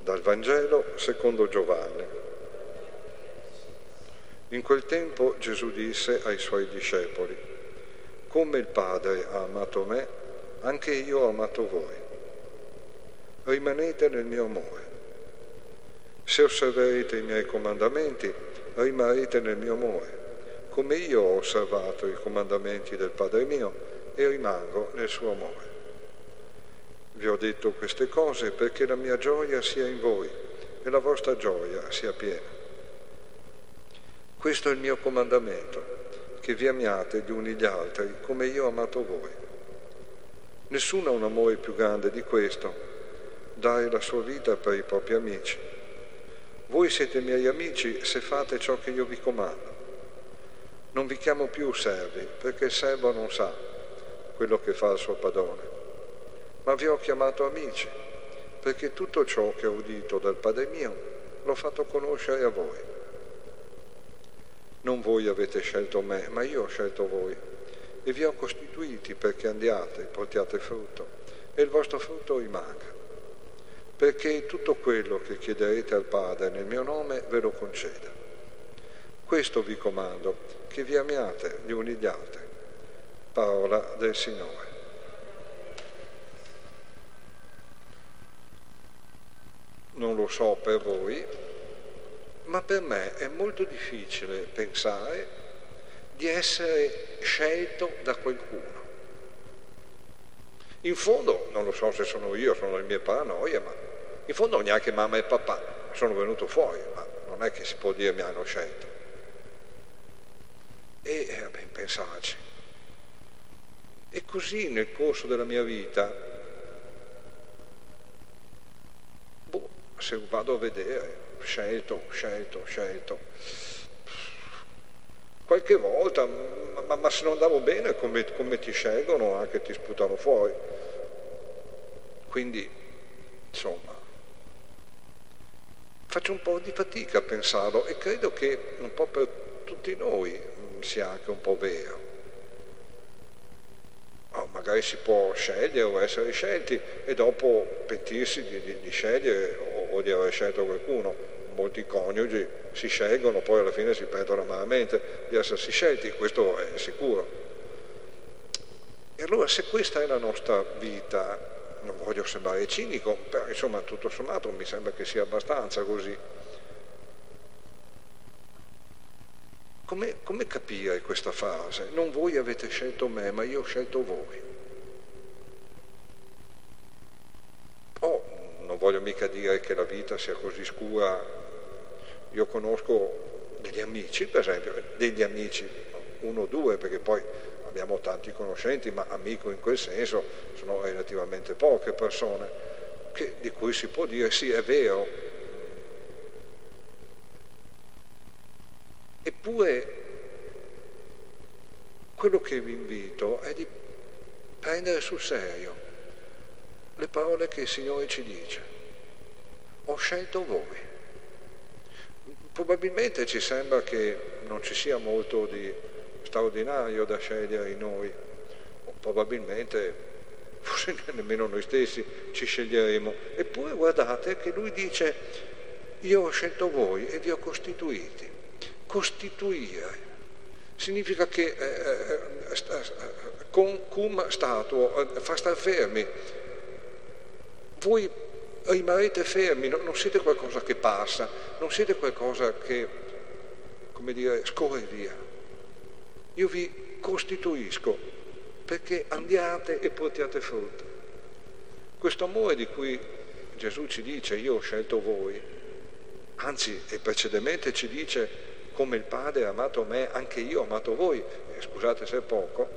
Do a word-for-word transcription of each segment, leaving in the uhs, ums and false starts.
Dal Vangelo secondo Giovanni. In quel tempo Gesù disse ai suoi discepoli: come il Padre ha amato me, anche io ho amato voi. Rimanete nel mio amore. Se osserverete i miei comandamenti, rimarrete nel mio amore, come io ho osservato i comandamenti del Padre mio e rimango nel suo amore. Vi ho detto queste cose perché la mia gioia sia in voi e la vostra gioia sia piena. Questo è il mio comandamento, che vi amiate gli uni gli altri come io ho amato voi. Nessuno ha un amore più grande di questo, dare la sua vita per i propri amici. Voi siete miei amici se fate ciò che io vi comando. Non vi chiamo più servi, perché il servo non sa quello che fa il suo padrone. Ma vi ho chiamato amici, perché tutto ciò che ho udito dal Padre mio l'ho fatto conoscere a voi. Non voi avete scelto me, ma io ho scelto voi, e vi ho costituiti perché andiate e portiate frutto, e il vostro frutto rimanga, perché tutto quello che chiederete al Padre nel mio nome ve lo conceda. Questo vi comando, che vi amiate gli uni gli altri. Parola del Signore. Non lo so per voi, ma per me è molto difficile pensare di essere scelto da qualcuno. In fondo, non lo so se sono io, sono le mie paranoie, ma in fondo neanche mamma e papà sono venuto fuori, ma non è che si può dire mi hanno scelto. E a ben pensarci. E così nel corso della mia vita, boh, se vado a vedere, scelto, scelto, scelto. Qualche volta, ma, ma se non andavo bene, come, come ti scelgono, anche ti sputano fuori. Quindi, insomma, faccio un po' di fatica a pensarlo e credo che un po' per tutti noi sia anche un po' vero. Oh, magari si può scegliere o essere scelti e dopo pentirsi di, di, di scegliere o, o di aver scelto qualcuno. Molti coniugi si scelgono, poi alla fine si pentono amaramente di essersi scelti, questo è sicuro. E allora se questa è la nostra vita, non voglio sembrare cinico, però insomma tutto sommato mi sembra che sia abbastanza così. Come, come capire questa frase? Non voi avete scelto me, ma io ho scelto voi. Oh, non voglio mica dire che la vita sia così scura. Io conosco degli amici, per esempio, degli amici, uno o due, perché poi abbiamo tanti conoscenti, ma amico in quel senso sono relativamente poche persone, che, di cui si può dire sì, è vero. Eppure quello che vi invito è di prendere sul serio le parole che il Signore ci dice. Ho scelto voi. Probabilmente ci sembra che non ci sia molto di straordinario da scegliere in noi, o probabilmente forse nemmeno noi stessi ci sceglieremo. Eppure guardate che Lui dice: io ho scelto voi e vi ho costituiti. Costituire significa che eh, con cum statuo, eh, fa star fermi. Voi rimarrete fermi, non, non siete qualcosa che passa, non siete qualcosa che, come dire, scorre via. Io vi costituisco perché andiate e portiate frutto. Questo amore di cui Gesù ci dice io ho scelto voi, anzi e precedentemente ci dice come il Padre ha amato me, anche io ho amato voi, eh, scusate se è poco,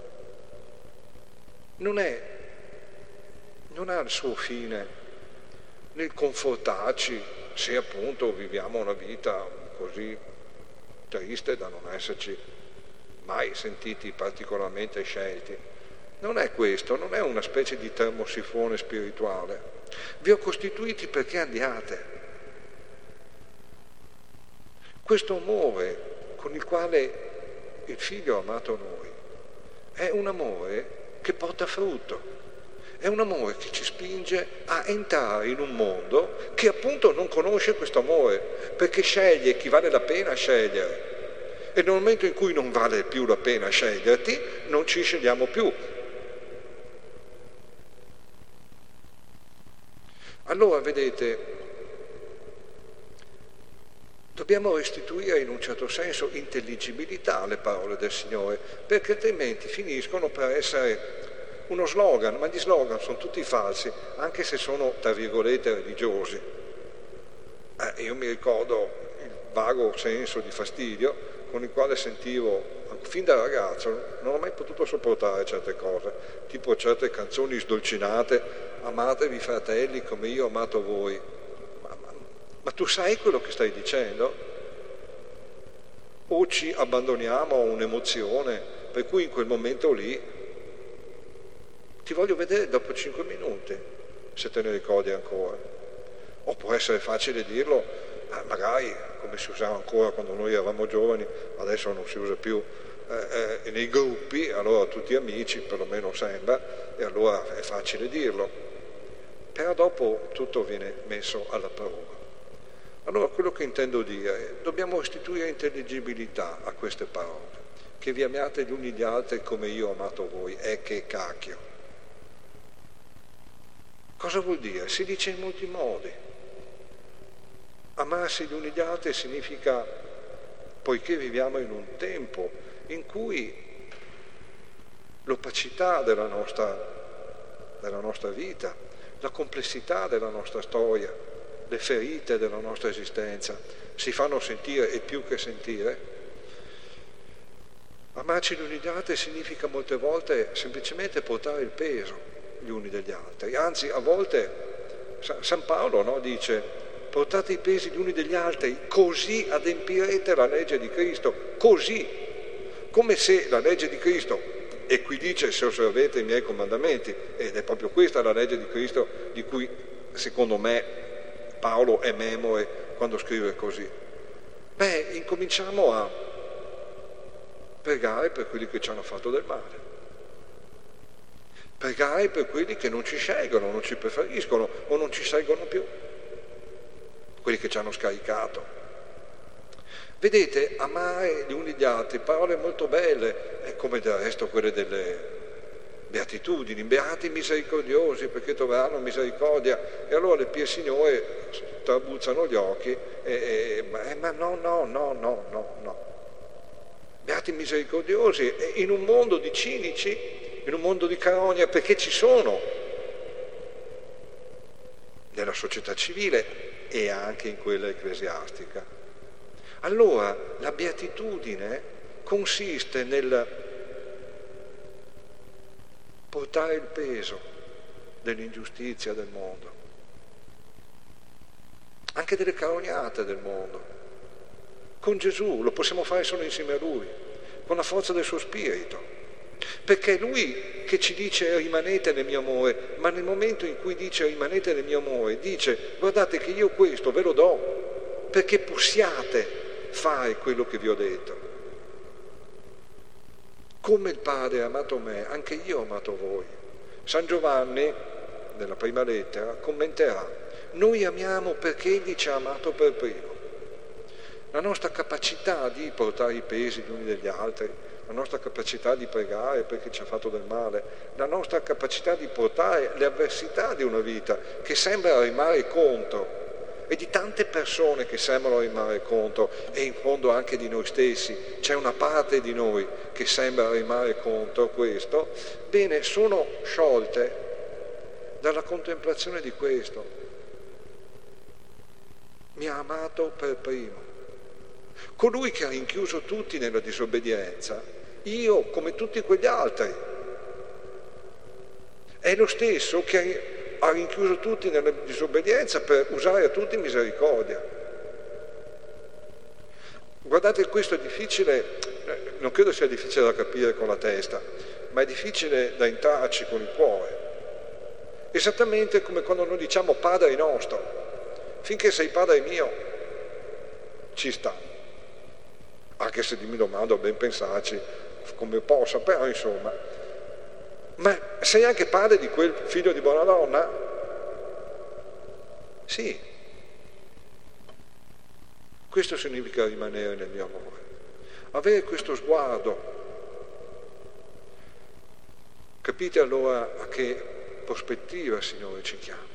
non è, non ha il suo fine nel confortarci se appunto viviamo una vita così triste da non esserci mai sentiti particolarmente scelti. Non è questo, non è una specie di termosifone spirituale. Vi ho costituiti perché andiate. Questo amore con il quale il Figlio ha amato noi è un amore che porta frutto. è un amore che ci spinge a entrare in un mondo che appunto non conosce questo amore, perché sceglie chi vale la pena scegliere. E nel momento in cui non vale più la pena sceglierti, non ci scegliamo più. Allora, vedete, dobbiamo restituire in un certo senso intelligibilità alle parole del Signore, perché altrimenti finiscono per essere uno slogan, ma gli slogan sono tutti falsi, anche se sono, tra virgolette, religiosi. Eh, io mi ricordo il vago senso di fastidio con il quale sentivo, fin da ragazzo, non ho mai potuto sopportare certe cose, tipo certe canzoni sdolcinate, amatevi fratelli come io ho amato voi. Ma, ma, ma tu sai quello che stai dicendo? O ci abbandoniamo a un'emozione per cui in quel momento lì ti voglio vedere dopo cinque minuti, se te ne ricordi ancora. O può essere facile dirlo, eh, magari come si usava ancora quando noi eravamo giovani, adesso non si usa più, eh, eh, nei gruppi, allora tutti amici, perlomeno sembra, e allora è facile dirlo. Però dopo tutto viene messo alla prova. Allora quello che intendo dire è, dobbiamo restituire intelligibilità a queste parole, che vi amiate gli uni gli altri come io ho amato voi, è che cacchio. Cosa vuol dire? Si dice in molti modi. Amarsi gli uni gli altri significa, poiché viviamo in un tempo in cui l'opacità della nostra, della nostra vita, la complessità della nostra storia, le ferite della nostra esistenza si fanno sentire e più che sentire, amarci gli uni gli altri significa molte volte semplicemente portare il peso gli uni degli altri, anzi a volte San Paolo, no, dice portate i pesi gli uni degli altri così adempirete la legge di Cristo, così, come se la legge di Cristo, e qui dice se osservate i miei comandamenti, ed è proprio questa la legge di Cristo di cui secondo me Paolo è memore quando scrive così. Beh, incominciamo a pregare per quelli che ci hanno fatto del male, pregare per quelli che non ci scelgono, non ci preferiscono o non ci seguono più, quelli che ci hanno scaricato. Vedete, amare gli uni gli altri, parole molto belle, è come del resto quelle delle beatitudini, beati misericordiosi perché troveranno misericordia, e allora le pie signore trabuzzano gli occhi e, e eh, ma no, no, no, no, no, no. Beati misericordiosi, e in un mondo di cinici, in un mondo di carogne, perché ci sono nella società civile e anche in quella ecclesiastica. Allora la beatitudine consiste nel portare il peso dell'ingiustizia del mondo, anche delle carognate del mondo. Con Gesù lo possiamo fare solo insieme a Lui, con la forza del suo Spirito, perché è Lui che ci dice rimanete nel mio amore, ma nel momento in cui dice rimanete nel mio amore, dice guardate che io questo ve lo do perché possiate fare quello che vi ho detto. Come il Padre ha amato me, anche io ho amato voi. San Giovanni, nella prima lettera, commenterà: noi amiamo perché Egli ci ha amato per primo. La nostra capacità di portare i pesi gli uni degli altri, la nostra capacità di pregare perché ci ha fatto del male, la nostra capacità di portare le avversità di una vita che sembra rimare contro, e di tante persone che sembrano rimare contro, e in fondo anche di noi stessi, c'è una parte di noi che sembra rimare contro questo, bene, sono sciolte dalla contemplazione di questo. Mi ha amato per primo. Colui che ha rinchiuso tutti nella disobbedienza, io come tutti quegli altri, è lo stesso che ha rinchiuso tutti nella disobbedienza per usare a tutti misericordia. Guardate, questo è difficile, non credo sia difficile da capire con la testa, ma è difficile da entrarci con il cuore. Esattamente come quando noi diciamo Padre nostro, finché sei Padre mio, ci sta. Anche se mi domando, a ben pensarci, come possa, però insomma, Ma sei anche padre di quel figlio di buona donna? Sì. Questo significa rimanere nel mio amore. Avere questo sguardo. Capite allora a che prospettiva il Signore ci chiama?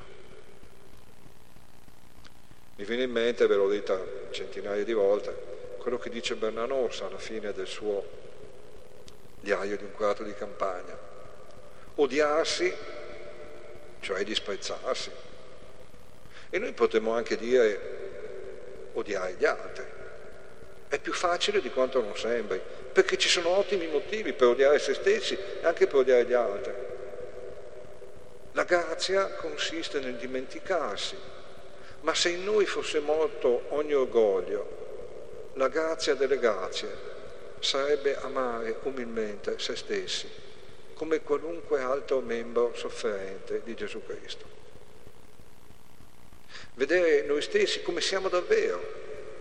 Mi viene in mente, ve l'ho detta centinaia di volte, quello che dice Bernanos alla fine del suo diario di un quarto di campagna. Odiarsi, cioè disprezzarsi. E noi potremmo anche dire odiare gli altri. È più facile di quanto non sembri, perché ci sono ottimi motivi per odiare se stessi e anche per odiare gli altri. La grazia consiste nel dimenticarsi, ma se in noi fosse morto ogni orgoglio, la grazia delle grazie sarebbe amare umilmente se stessi, come qualunque altro membro sofferente di Gesù Cristo. Vedere noi stessi come siamo davvero,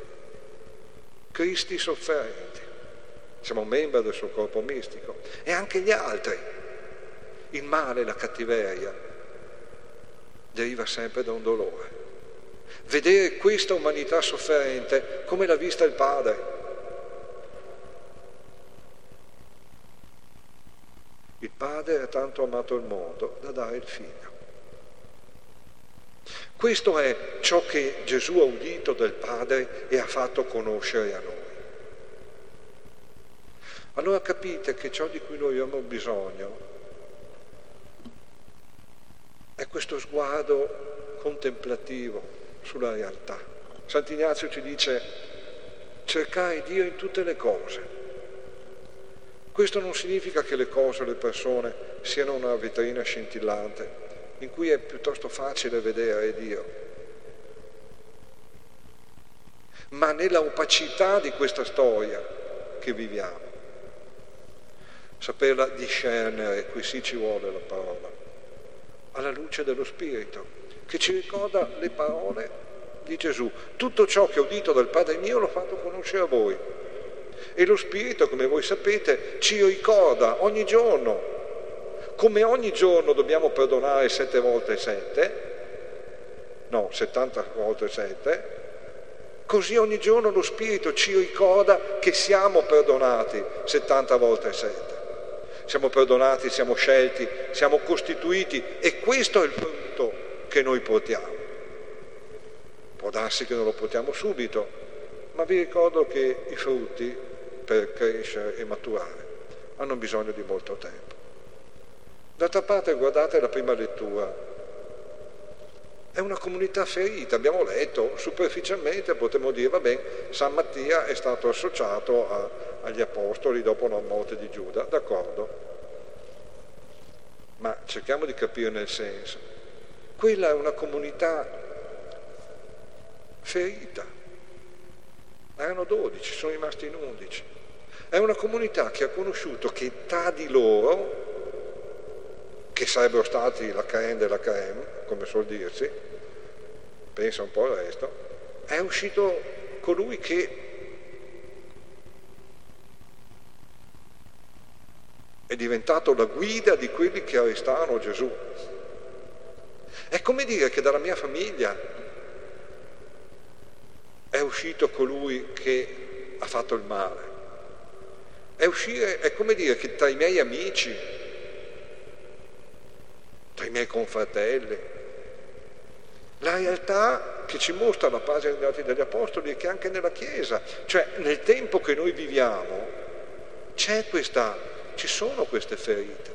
Cristi sofferenti, siamo membri del suo corpo mistico, e anche gli altri. Il male, la cattiveria, deriva sempre da un dolore. Vedere questa umanità sofferente come l'ha vista il Padre. Il Padre ha tanto amato il mondo da dare il Figlio. Questo è ciò che Gesù ha udito del Padre e ha fatto conoscere a noi. Allora capite che ciò di cui noi abbiamo bisogno è questo sguardo contemplativo sulla realtà. Sant'Ignazio ci dice: cercare Dio in tutte le cose. Questo non significa che le cose o le persone siano una vetrina scintillante in cui è piuttosto facile vedere Dio, ma nella opacità di questa storia che viviamo, saperla discernere, qui sì ci vuole la parola, alla luce dello Spirito, che ci ricorda le parole di Gesù. Tutto ciò che ho udito dal Padre mio l'ho fatto conoscere a voi. E lo Spirito, come voi sapete, ci ricorda ogni giorno. Come ogni giorno dobbiamo perdonare sette volte sette, no, settanta volte sette, così ogni giorno lo Spirito ci ricorda che siamo perdonati settanta volte sette. Siamo perdonati, siamo scelti, siamo costituiti, e questo è il frutto che noi portiamo. Può darsi che non lo portiamo subito, ma vi ricordo che i frutti, per crescere e maturare, hanno bisogno di molto tempo. D'altra parte, guardate la prima lettura, è una comunità ferita. Abbiamo letto superficialmente, potremmo dire, va bene, San Mattia è stato associato a, agli apostoli dopo la morte di Giuda, d'accordo, ma cerchiamo di capirne il senso. Quella è una comunità ferita, erano dodici, sono rimasti in undici. È una comunità che ha conosciuto che tra di loro, che sarebbero stati la crème della crème, come suol dirsi, pensa un po' al resto, è uscito colui che è diventato la guida di quelli che arrestarono Gesù. È come dire che dalla mia famiglia è uscito colui che ha fatto il male. È, uscire, è come dire che tra i miei amici, tra i miei confratelli, la realtà che ci mostra la pagina degli Atti degli Apostoli è che anche nella Chiesa, cioè nel tempo che noi viviamo, c'è questa, ci sono queste ferite.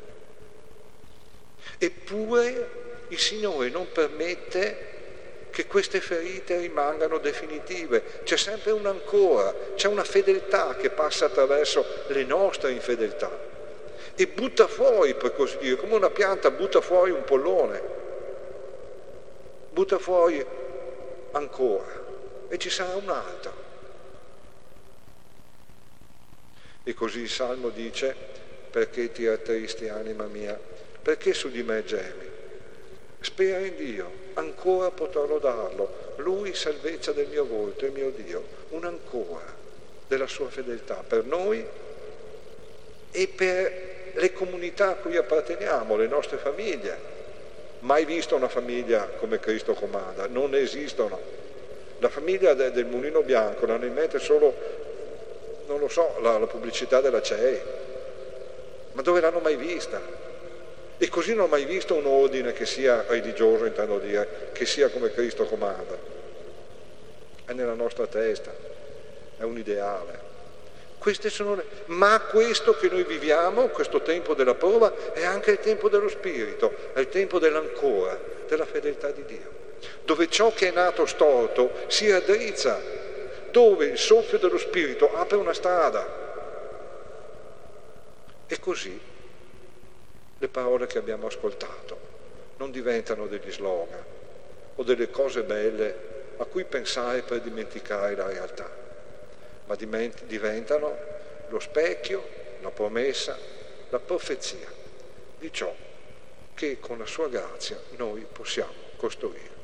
Eppure il Signore non permette che queste ferite rimangano definitive. C'è sempre un ancora, c'è una fedeltà che passa attraverso le nostre infedeltà e butta fuori, per così dire, come una pianta butta fuori un pollone, butta fuori ancora e ci sarà un altro. E così il Salmo dice: perché ti rattristi, anima mia? Perché su di me gemi? Spera in Dio, ancora potrò lodarlo, Lui salvezza del mio volto, il mio Dio, un ancora della sua fedeltà per noi e per le comunità a cui apparteniamo, le nostre famiglie. Mai visto una famiglia come Cristo comanda, non esistono. La famiglia de, del Mulino Bianco l'hanno in mente solo, non lo so, la, la pubblicità della C E I, ma dove l'hanno mai vista? E così non ho mai visto un ordine che sia religioso, intendo dire, che sia come Cristo comanda. È nella nostra testa, è un ideale. Queste sono le... Ma questo che noi viviamo, questo tempo della prova, è anche il tempo dello Spirito, è il tempo dell'ancora, della fedeltà di Dio, dove ciò che è nato storto si raddrizza, dove il soffio dello Spirito apre una strada. E così le parole che abbiamo ascoltato non diventano degli slogan o delle cose belle a cui pensare per dimenticare la realtà, ma diventano lo specchio, la promessa, la profezia di ciò che con la sua grazia noi possiamo costruire.